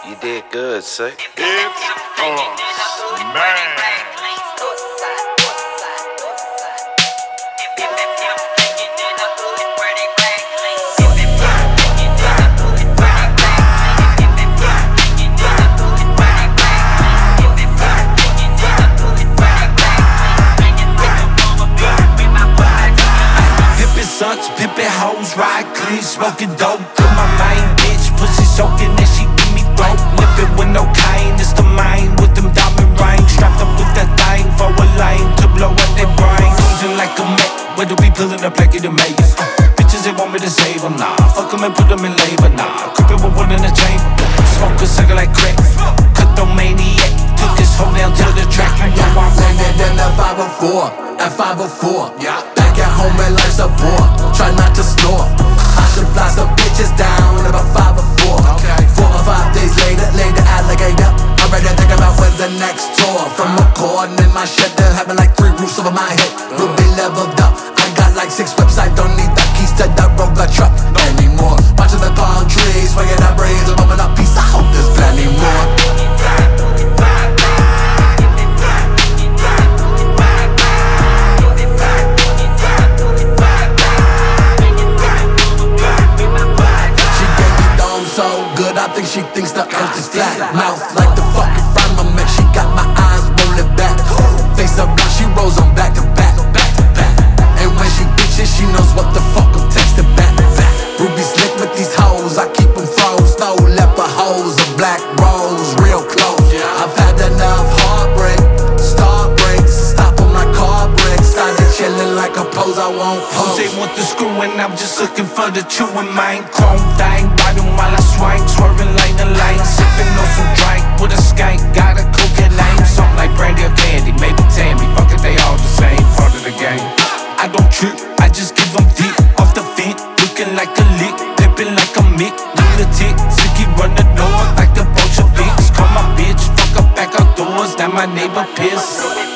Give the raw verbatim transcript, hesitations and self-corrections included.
You did good, sir. It's us, man. Sucks, pimpin' hoes, ride clean, smoking dope. With my main bitch, pussy soaking, and she give me throat. Lippin' with no cane, it's the main with them diamond rings. Strapped up with that thing for a lane to blow up their brain. Cruising like a Mac, whether we pillin' a pack of the Vegas. Uh, bitches, they want me to save them, nah. Fuck them and put them in labor, nah. Crippin' with one in the chamber. Smoke a sucker like crack. Cryptomaniac, took this hoe down to the track. You know I'm landed in a five oh four, at five oh four. Yeah. At home and life's a bore, try not to snore. I should fly some bitches down about five or four. Okay. Four or five days later, lay the alligator. I'm ready to think about when's the next tour. From a corn in my shed to having like three roofs over my head. We'll be leveled up. I got like six whips, I don't need the keys to the Rover truck anymore. Watching the palm trees, swinging that breeze, and bumming up peace. I hope there's plenty more. I think she thinks the earth is flat. Mouth like the fucking firmament. She got my eyes rolling back. Face up now, she rolls on back to back, back to back. And when she bitches, she knows what the fuck I'm texting back. Ruby slick with these hoes, I keep them froze. No leopard hoes, a black rose, real close. I've had enough heartbreak, star breaks. Stop on my car brakes. Started chilling like a pose I won't pose. They want the screw and I'm just looking for the chewing mine. Chrome thing, riding while I swing. Swerving lane to lane, sipping on some drink with a skank. Got a cocaine name, something like brandy or candy. Maybe Tammy, fuck it, they all the same. Part of the game. I don't trip, I just give them deep. Off the vent, looking like a lick. Pippin' like a Mick, lunatic. Sicky run the north like the Bolsheviks. Call my bitch, fuck her back outdoors, that my neighbor piss.